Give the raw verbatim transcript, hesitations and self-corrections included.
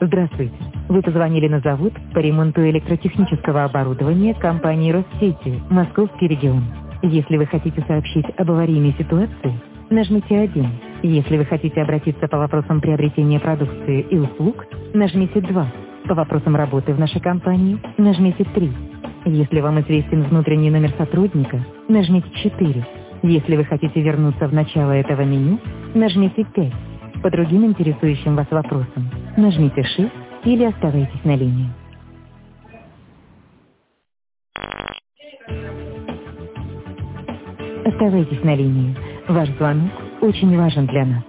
Здравствуйте. Вы позвонили на завод по ремонту электротехнического оборудования компании «Россети», Московский регион. Если вы хотите сообщить об аварийной ситуации, нажмите один. Если вы хотите обратиться по вопросам приобретения продукции и услуг, нажмите два. По вопросам работы в нашей компании, нажмите три. Если вам известен внутренний номер сотрудника, нажмите четыре. Если вы хотите вернуться в начало этого меню, нажмите пять. По другим интересующим вас вопросам, нажмите шесть или оставайтесь на линии. Оставайтесь на линии. Ваш звонок очень важен для нас.